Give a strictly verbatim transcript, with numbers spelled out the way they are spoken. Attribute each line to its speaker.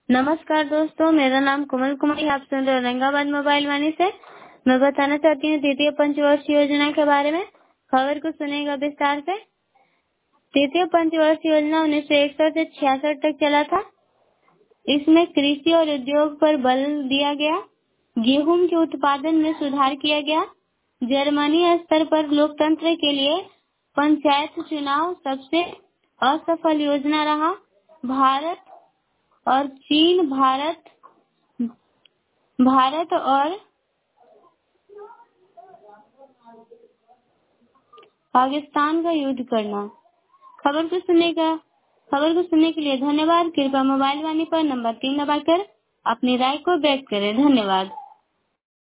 Speaker 1: नमस्कार दोस्तों, मेरा नाम कोमल कुमारी। आप सुन रहे हो औरंगाबाद मोबाइल वाणी से। मैं बताना चाहती हूँ तृतीय पंचवर्षीय योजना के बारे में। खबर को सुनेगा विस्तार से। तृतीय पंचवर्षीय योजना उन्नीस सौ इकसठ से छियासठ तक चला था। इसमें कृषि और उद्योग पर बल दिया गया। गेहूं के उत्पादन में सुधार किया गया। जर्मनी स्तर पर लोकतंत्र के लिए पंचायत चुनाव सबसे असफल योजना रहा। भारत और चीन भारत भारत और पाकिस्तान का युद्ध करना। खबर को सुनने का खबर को सुनने के लिए धन्यवाद। कृपया मोबाइल वाणी पर नंबर तीन दबाकर अपनी राय को व्यक्त करें। धन्यवाद।